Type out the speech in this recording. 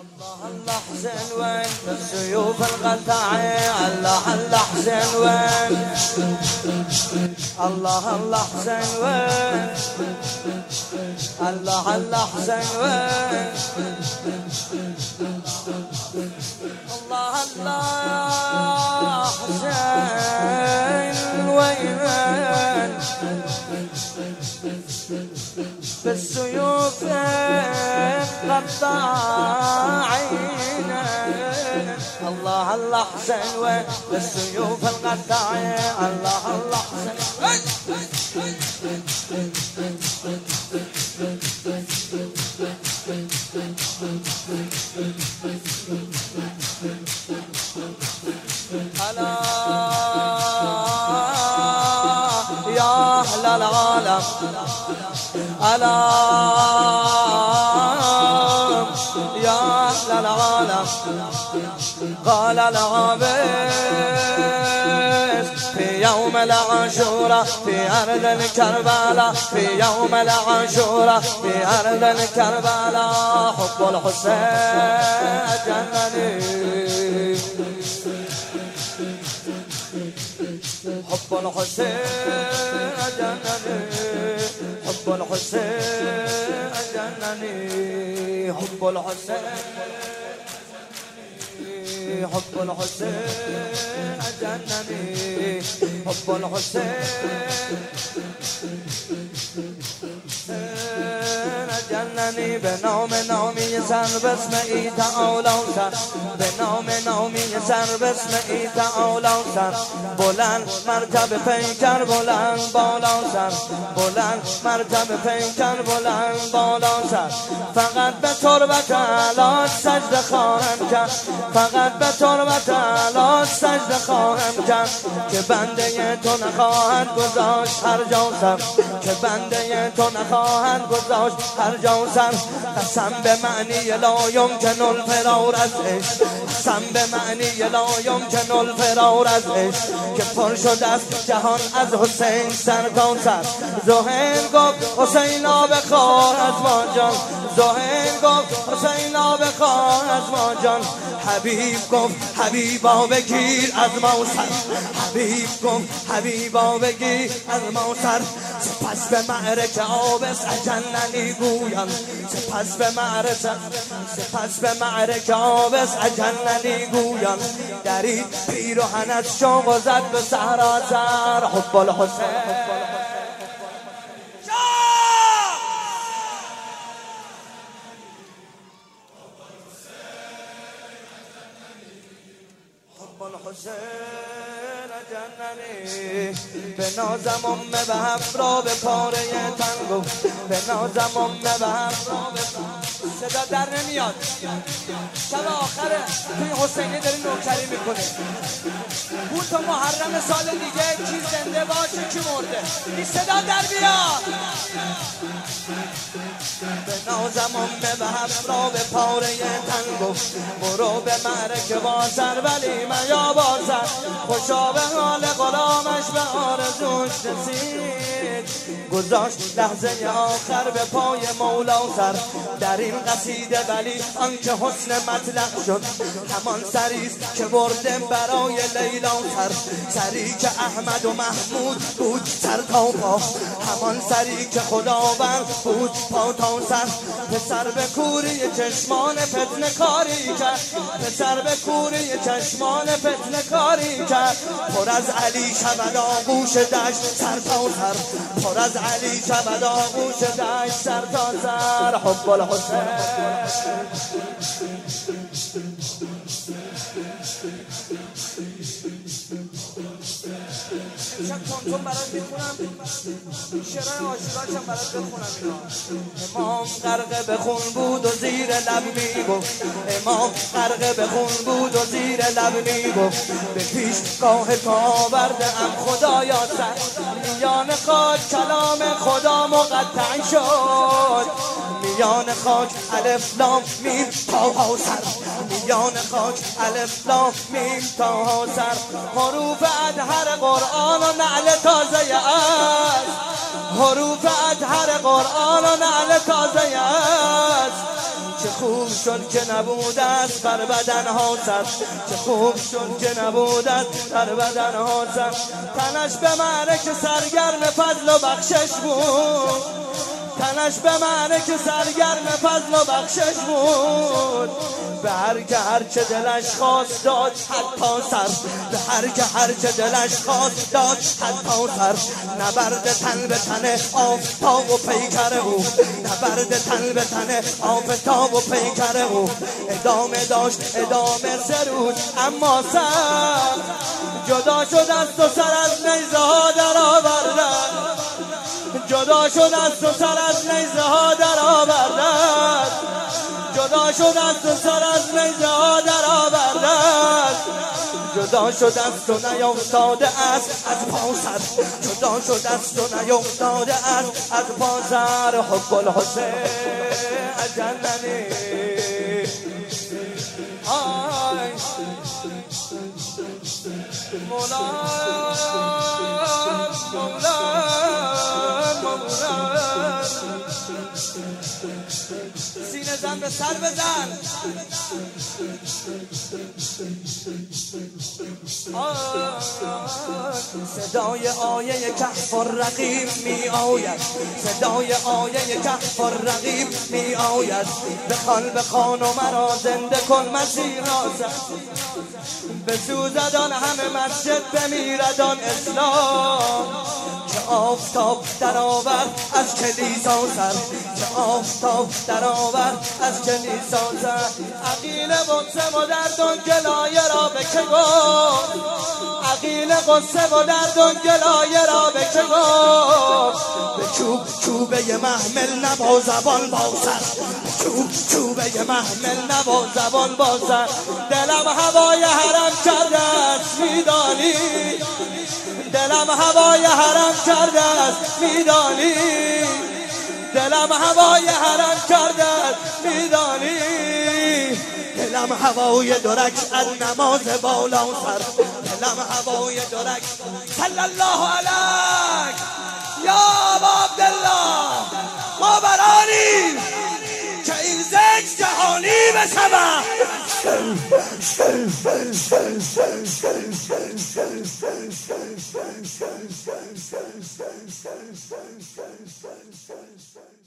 الله حسين وين بالسيوف القطاعي الله حسين وين الله حسين وين الله حسين وين الله حسين وين بالسيوف القطاعين الله حسين وين بالسيوف القطاعين الله حسين ألا يا أهل العالم ألا يا أهل العالم قال العابس في يوم العاشوراء في أرض الكربلاء في يوم العاشوراء في أرض الكربلاء حب الحسين جنني حب الحسين جنني حب الحسين جنني حب الحسين حب الحسين جنني حب الحسين جنني بنام نامی سر بسم ای تعالی سر بنام نامی سر بسم ای تعالی سر بلند مرتبه پیکر بلند بالا سر بلند مرتبه پیکر بلند بالا سر فقط به تربت اعلی سجده خواهم کرد فقط به تربت اعلی سجده خواهم کرد که بنده تو نخواهد گذاشت هر جا سر که بنده تو نخواهد گذاشت هر جا سر قسم به معنی لا یمکن الفرار از عشق قسم به معنی لا یمکن الفرار از عشق که پر شد از جهان از حسین سر تا سر زهیر گفت حسینا بخواه از ما جان زهیر گفت حسینا بخواه از ما جان حبیب گفت حبیبا بگیر از ما سر حبیب گفت حبیبا بگیر از ما سر سپس به معرکه آبس اجننی گویم سپس به معرکه آبس اجننی گویم درید پیرهن از شوق و زد به صحرا سر حب الحسین حسین جننی به نازم امه به همراه به پاره تنگو به نازم امه به همراه به صدا در نمیاد شب آخره توی حسینی داری نوکری میکنه بود تا محرم سال دیگه کی زنده باشه کی مرده این صدا در بیاد به نازم امه به همراه به پاره تنگو برو به معرکه بازر ولی من یا بازر خوشا به حال غلامش به آرزوش رسید گذاشت لحظه آخر به پای مولا سر در این قصیده ولی آنکه حسن مطلق شد همان سریست که برده برای لیلا سر سری که احمد و محمود بود سر تا پا همان سری که خداوند بود پا تا سر پسر به کوری چشمان فتنه کاری کرد پسر به کوری چشمان فتنه کاری کرد پر از علی شود آغوش دشت سر تا سر پر از علی شود آغوش دشت سر تا سر حب الحسین امشب تون برات میخونم شعرهای عاشقاشم برات بخونم اینا امام غرق به خون بود و زیر لب میگفت امام غرق به خون بود و زیر لب میگفت به پیشگاه تو آورده ام خدایا سر میان خاک کلام خدا مقطع شد میان خاک الف لام میم تا ها سر میان خاک الف لام میم تا ها سر حروف ادهر قرآن و نعل تازه است حروف ادهر قرآن و نعل تازه است چه خوب شد که نبود است بر بدن ها سر، چه خوب شد که نبود است بر بدن ها سر. تنش به معنی که سرگرم فضل و بخشش بود، تنش به معنی که سرگرم فضل و بخشش بود. به هر که هر چه دلش خواست داد حتی سر، به هر که هر چه دلش خواست داد حتی سر. نبرد تن به تن آفتاب و پیکر او، نبرد تن به تن آفتاب و پیکر او. ادامه داشت ادامه سرود اما سر جدا شد از و سر از نیزه ها در آوردن، جدا شد از و سر از نیزه ها در آوردن، جدا شد از و سر از نیزه ها در آوردن. جدا شد از تو نیفتاده است از پا سر، جدا شد از تو نیفتاده است از پا سر. حب الحسین اجلنی آی مولا مولا مولا. سینه زن به سر بزن. صدای آیه کهف الرقیب می آید، صدای آیه کهف الرقیب می آید. بخوان و مرا زنده کن مسیح را، بسوزد آن همه مسجد بمیرد آن اسلام. که آفتاب در آورد از کلیسا سر، که آفتاب در آورد از کلیسا سر. عقیل قصه و دردون گلایه را به که گفت، عقیل قصه و دردون گلایه را به که گفت. به چوب چوبه محمل نبا زبان با سر، چوب چوبه محمل نبا زبان با سر. دلم هوای حرم کرده است میدانی، دلم هوای حرم کرده است میدانی، دلم هوای حرم کرده است میدانی. دلم هوای درک از نماز بالا سر، دلم هوای درک. صلی الله علیک یا ابا عبدالله. ما برانیم که این ذکر جهانی بشود.